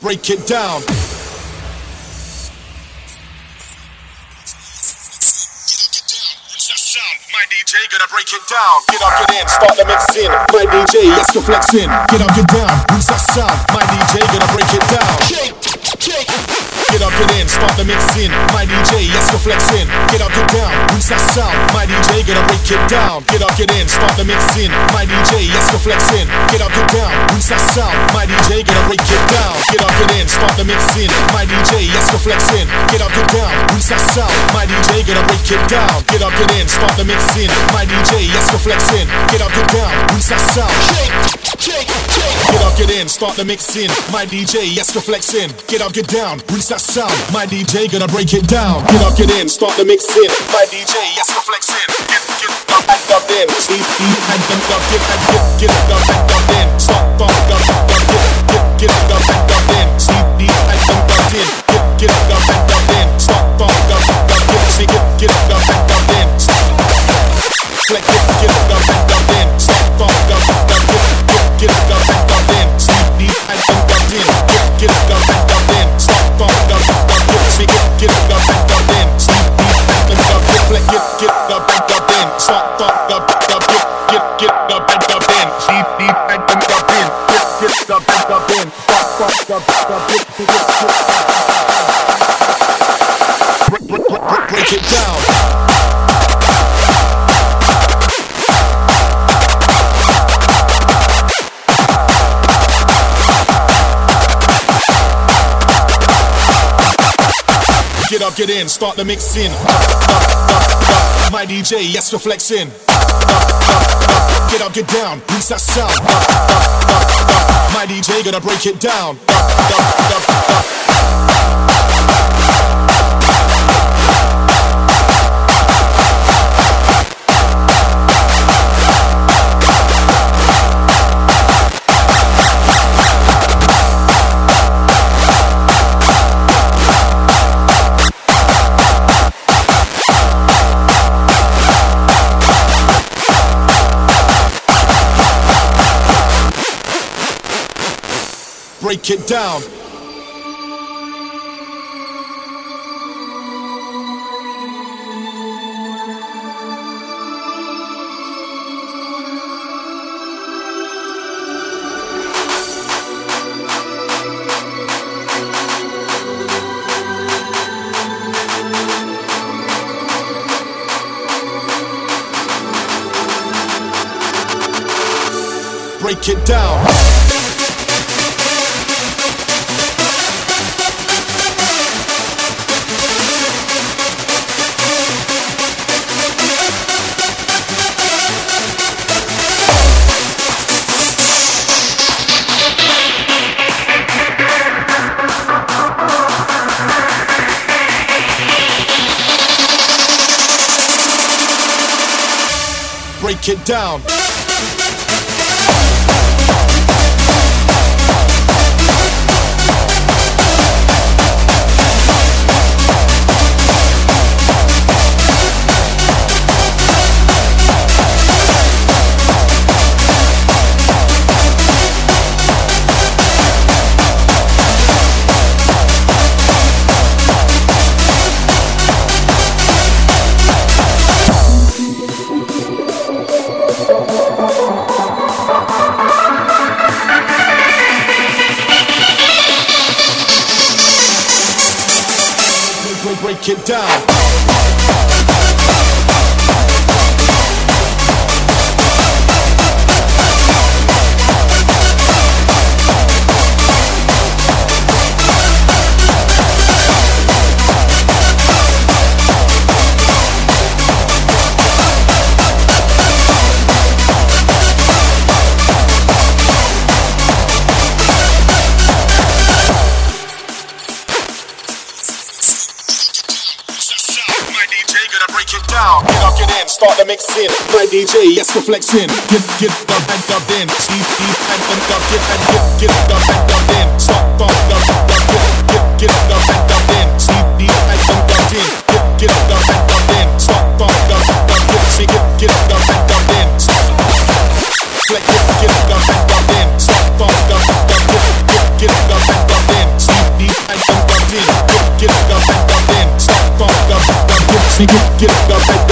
break it down. My DJ gonna break it down. Get up, get in, start the mixing. My DJ, let's go flexing. Get up, get down, who's that sound? My DJ gonna break it down. Shake, shake. Get up, get in, start the mixing. My DJ, let's go flexing. Get up, get down, who's that sound? My DJ gonna break it down. Get up, get in, start the mixing. My DJ, let's go flexing. Get up, get down, who's that sound? My DJ gonna break it down. Get up, get in, start the mixing. My DJ, let's go flexing. Get up, get down, who's that sound? My DJ gonna break it down. Get up, get in, start the mixing. My DJ, let's go flexing. Get up, get down, who's that sound? Shake, shake, shake. Get up, get in, start the mixing. My DJ, let's go flexing. Get up, get down, who's that sound? My DJ gonna break it down. Get up, get in, start the mixing. My DJ, let's go flexing. Get up and up in. Sleep, eat and up, get up and up in. Stop, get up and up in. Sleep, eat and up in. Get up and up in. Stop, get up and up in. Flex it, get up and up in. Stop, get up and up in. Sleep, eat and up in. Get up and up in. Stop, get up and up in. Sleep, eat and up in. Flex it, get up and up in. Stop, get up and up in. Sleep, eat and up in. Get up and up in. Break it down. Get up, get in, start the mixing. My DJ, yes, we're flexing. Get up, get down, who's that sound? My DJ gonna break it down. Break it down. Break it down. Break it down. Break it down. Get up, get in, start the mixing. My DJ, yes, we're flexing. Get up and up in. Sleep, eat and up, get up and up in. Stop, get up and up in. Sleep, eat and up in. Get up and up in. Stop, get up and up in. Flex it, get up and up in. Stop, get up and up in. Get up, get